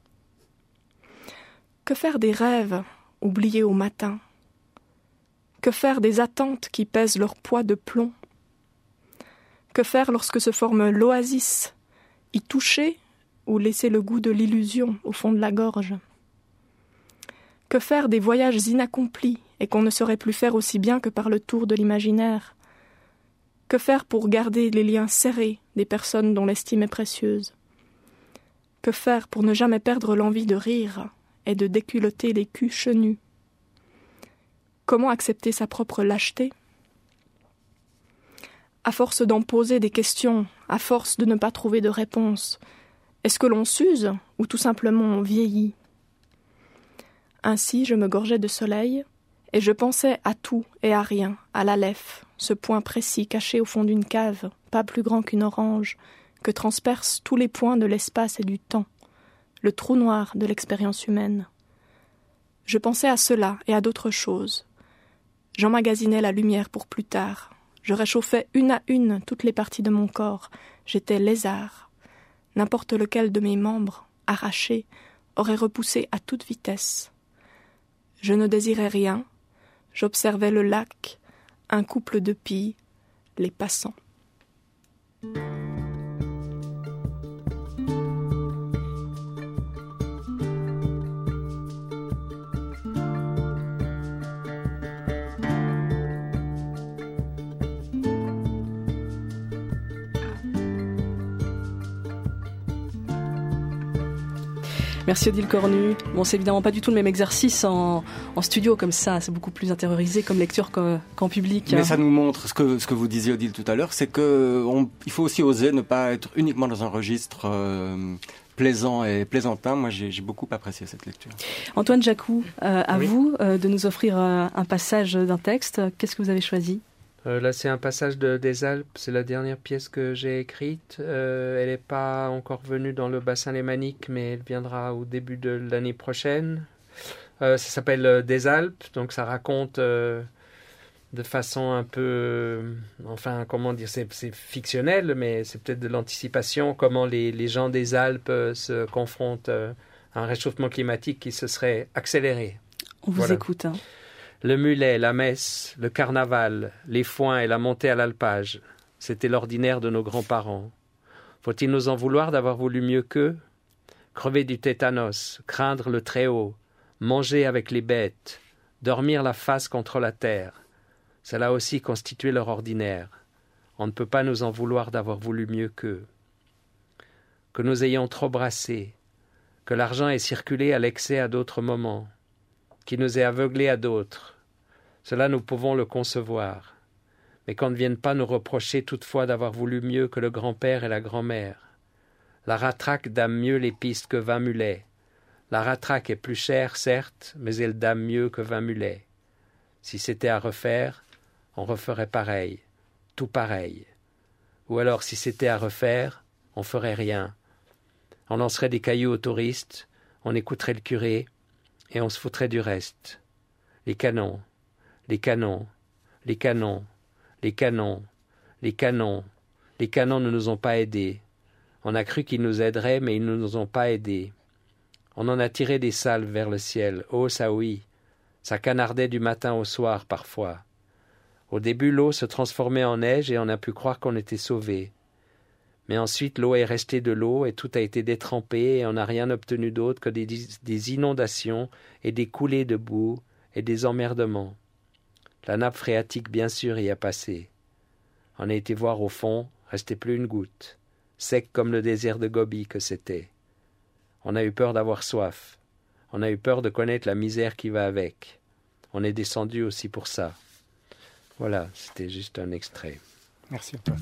Que faire des rêves oubliés au matin? Que faire des attentes qui pèsent leur poids de plomb? Que faire lorsque se forme l'oasis? Y toucher ou laisser le goût de l'illusion au fond de la gorge? Que faire des voyages inaccomplis et qu'on ne saurait plus faire aussi bien que par le tour de l'imaginaire? Que faire pour garder les liens serrés des personnes dont l'estime est précieuse? Que faire pour ne jamais perdre l'envie de rire et de déculotter les culs chenus? Comment accepter sa propre lâcheté? À force d'en poser des questions, à force de ne pas trouver de réponse, est-ce que l'on s'use ou tout simplement on vieillit? Ainsi je me gorgeais de soleil, et je pensais à tout et à rien, à l'Aleph, ce point précis caché au fond d'une cave, pas plus grand qu'une orange, que transpercent tous les points de l'espace et du temps, le trou noir de l'expérience humaine. Je pensais à cela et à d'autres choses. J'emmagasinais la lumière pour plus tard. Je réchauffais une à une toutes les parties de mon corps. J'étais lézard. N'importe lequel de mes membres, arrachés, aurait repoussé à toute vitesse. Je ne désirais rien. J'observais le lac, un couple de pilles, les passants. Merci Odile Cornu. Bon, c'est évidemment pas du tout le même exercice en studio comme ça, c'est beaucoup plus intériorisé comme lecture qu'en public. Mais ça nous montre ce que vous disiez Odile tout à l'heure, c'est il faut aussi oser ne pas être uniquement dans un registre plaisant et plaisantin. Moi, j'ai beaucoup apprécié cette lecture. Antoine Jacou, à vous de nous offrir un passage d'un texte. Qu'est-ce que vous avez choisi ? Là, c'est un passage des Alpes. C'est la dernière pièce que j'ai écrite. Elle n'est pas encore venue dans le bassin lémanique, mais elle viendra au début de l'année prochaine. Ça s'appelle Des Alpes, donc ça raconte de façon un peu... comment dire, c'est fictionnel, mais c'est peut-être de l'anticipation, comment les gens des Alpes se confrontent à un réchauffement climatique qui se serait accéléré. On vous écoute, hein. Le mulet, la messe, le carnaval, les foins et la montée à l'alpage, c'était l'ordinaire de nos grands-parents. Faut-il nous en vouloir d'avoir voulu mieux qu'eux ? Crever du tétanos, craindre le très-haut, manger avec les bêtes, dormir la face contre la terre, cela aussi constituait leur ordinaire. On ne peut pas nous en vouloir d'avoir voulu mieux qu'eux. Que nous ayons trop brassé, que l'argent ait circulé à l'excès à d'autres moments, qui nous ait aveuglés à d'autres, cela nous pouvons le concevoir, mais qu'on ne vienne pas nous reprocher toutefois d'avoir voulu mieux que le grand-père et la grand-mère. La ratraque dame mieux les pistes que 20 mulets. La ratraque est plus chère, certes, mais elle dame mieux que 20 mulets. Si c'était à refaire, on referait pareil, tout pareil. Ou alors, si c'était à refaire, on ferait rien. On lancerait des cailloux aux touristes, on écouterait le curé, et on se foutrait du reste. Les canons, les canons, les canons, les canons, les canons, les canons ne nous ont pas aidés. On a cru qu'ils nous aideraient, mais ils ne nous ont pas aidés. On en a tiré des salves vers le ciel. Oh, ça oui, ça canardait du matin au soir parfois. Au début, l'eau se transformait en neige et on a pu croire qu'on était sauvés. Mais ensuite, l'eau est restée de l'eau et tout a été détrempé et on n'a rien obtenu d'autre que des inondations et des coulées de boue et des emmerdements. La nappe phréatique, bien sûr, y a passé. On a été voir au fond, restait plus une goutte, sec comme le désert de Gobi que c'était. On a eu peur d'avoir soif. On a eu peur de connaître la misère qui va avec. On est descendu aussi pour ça. Voilà, c'était juste un extrait. Merci Antoine.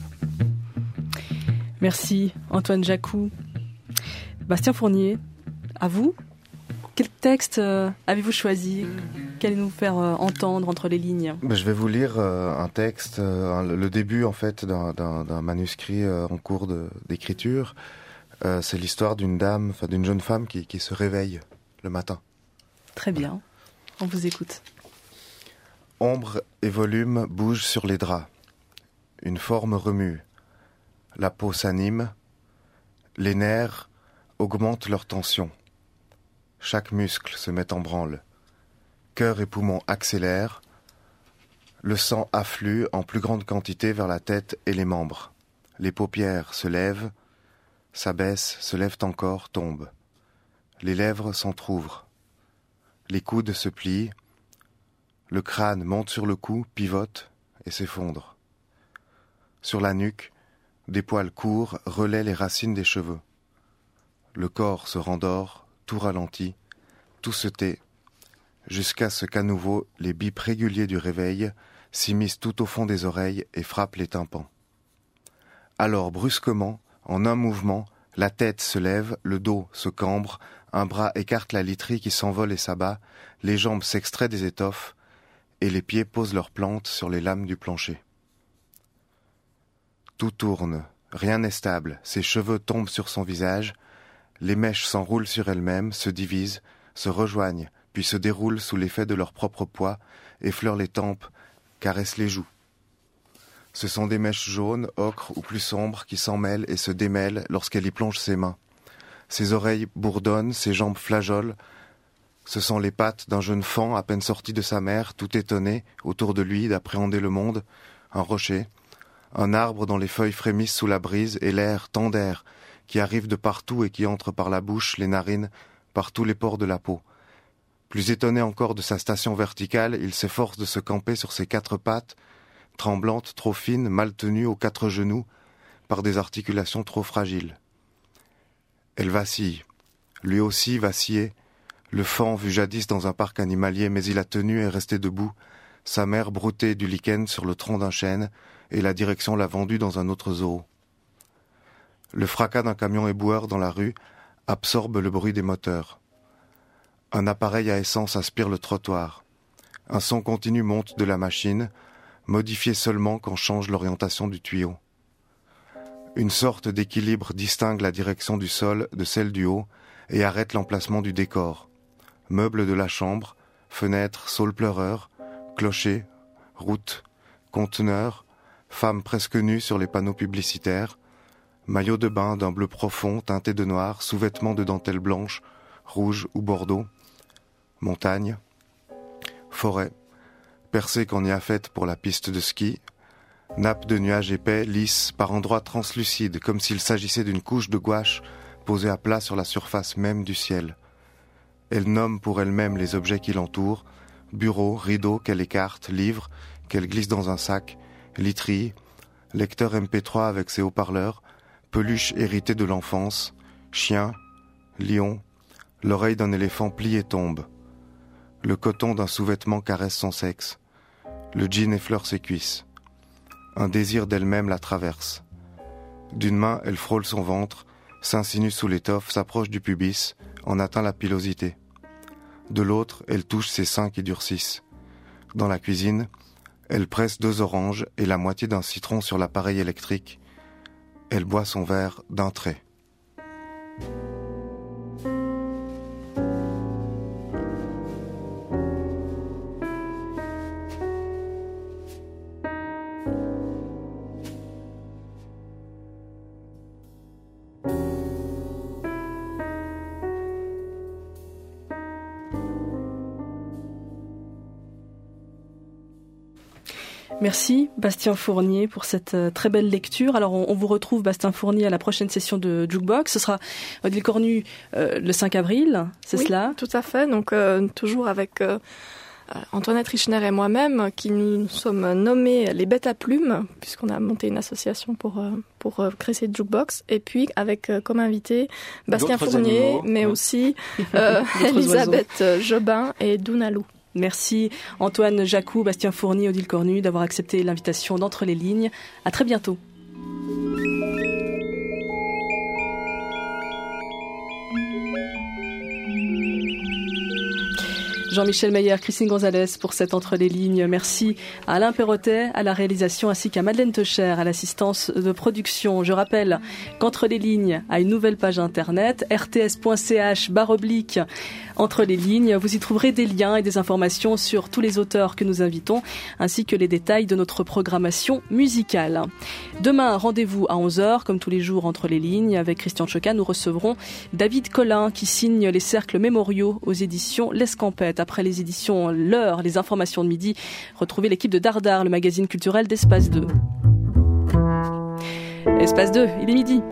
Merci Antoine Jacou. Bastien Fournier, à vous. Quel texte avez-vous choisi ? Qu'allez-nous faire entendre entre les lignes ? Je vais vous lire un texte, le début en fait d'un manuscrit en cours d'écriture. C'est l'histoire d'une jeune femme qui se réveille le matin. Très bien, on vous écoute. Ombre et volume bougent sur les draps. Une forme remue. La peau s'anime. Les nerfs augmentent leur tension. Chaque muscle se met en branle. Cœur et poumons accélèrent. Le sang afflue en plus grande quantité vers la tête et les membres. Les paupières se lèvent, s'abaissent, se lèvent encore, tombent. Les lèvres s'entr'ouvrent. Les coudes se plient. Le crâne monte sur le cou, pivote et s'effondre. Sur la nuque, des poils courts relaient les racines des cheveux. Le corps se rendort, tout ralentit, tout se tait, jusqu'à ce qu'à nouveau les bips réguliers du réveil s'immiscent tout au fond des oreilles et frappent les tympans. Alors brusquement, en un mouvement, la tête se lève, le dos se cambre, un bras écarte la literie qui s'envole et s'abat, les jambes s'extraient des étoffes, et les pieds posent leurs plantes sur les lames du plancher. Tout tourne, rien n'est stable, ses cheveux tombent sur son visage, les mèches s'enroulent sur elles-mêmes, se divisent, se rejoignent, puis se déroulent sous l'effet de leur propre poids, effleurent les tempes, caressent les joues. Ce sont des mèches jaunes, ocre ou plus sombres qui s'emmêlent et se démêlent lorsqu'elle y plonge ses mains. Ses oreilles bourdonnent, ses jambes flageolent, Ce sont les pattes d'un jeune faon à peine sorti de sa mère, tout étonné, autour de lui, d'appréhender le monde, un rocher, un arbre dont les feuilles frémissent sous la brise, et l'air, tant d'air, qui arrive de partout et qui entre par la bouche, les narines, par tous les pores de la peau. Plus étonné encore de sa station verticale, il s'efforce de se camper sur ses 4 pattes, tremblantes, trop fines, mal tenues aux 4 genoux, par des articulations trop fragiles. Elle vacille. Lui aussi vacillait. Le faon vu jadis dans un parc animalier, mais il a tenu et resté debout. Sa mère broutait du lichen sur le tronc d'un chêne, et la direction l'a vendu dans un autre zoo. Le fracas d'un camion éboueur dans la rue absorbe le bruit des moteurs. Un appareil à essence aspire le trottoir. Un son continu monte de la machine, modifié seulement quand change l'orientation du tuyau. Une sorte d'équilibre distingue la direction du sol de celle du haut et arrête l'emplacement du décor. Meubles de la chambre, fenêtres, saules pleureurs, clochers, routes, conteneurs, femmes presque nues sur les panneaux publicitaires, maillots de bain d'un bleu profond teinté de noir, sous-vêtements de dentelle blanche, rouge ou bordeaux, montagne, forêt, percée qu'on y a faite pour la piste de ski, nappe de nuages épais, lisses, par endroits translucides, comme s'il s'agissait d'une couche de gouache posée à plat sur la surface même du ciel. Elle nomme pour elle-même les objets qui l'entourent, bureaux, rideaux qu'elle écarte, livres qu'elle glisse dans un sac, literie, lecteur MP3 avec ses haut-parleurs, peluche héritée de l'enfance, chien, lion, l'oreille d'un éléphant plie et tombe. Le coton d'un sous-vêtement caresse son sexe. Le jean effleure ses cuisses. Un désir d'elle-même la traverse. D'une main, elle frôle son ventre, s'insinue sous l'étoffe, s'approche du pubis, en atteint la pilosité. De l'autre, elle touche ses seins qui durcissent. Dans la cuisine, elle presse 2 oranges et la moitié d'un citron sur l'appareil électrique. Elle boit son verre d'un trait. Merci Bastien Fournier pour cette très belle lecture. Alors on vous retrouve Bastien Fournier à la prochaine session de Jukebox. Ce sera Odile Cornu le 5 avril, c'est oui, cela ? Tout à fait. Donc toujours avec Antoinette Richner et moi-même qui nous sommes nommés les Bêtes à Plumes puisqu'on a monté une association pour créer cette Jukebox. Et puis avec comme invité Bastien Fournier, animaux, mais aussi Elisabeth Jobin et Dounalou. Merci Antoine Jacou, Bastien Fournier, Odile Cornu d'avoir accepté l'invitation d'Entre les lignes. À très bientôt. Jean-Michel Meyer, Christine Gonzalez pour cet Entre les lignes. Merci à Alain Perrotet à la réalisation ainsi qu'à Madeleine Techer à l'assistance de production. Je rappelle qu'Entre les lignes a une nouvelle page internet, rts.ch/Entre les lignes. Vous y trouverez des liens et des informations sur tous les auteurs que nous invitons ainsi que les détails de notre programmation musicale. Demain, rendez-vous à 11h, comme tous les jours Entre les lignes. Avec Christian Choca, nous recevrons David Collin qui signe les cercles mémoriaux aux éditions L'Escampette. Après les éditions L'Heure, les informations de midi, retrouvez l'équipe de Dardar, le magazine culturel d'Espace 2. Espace 2, il est midi.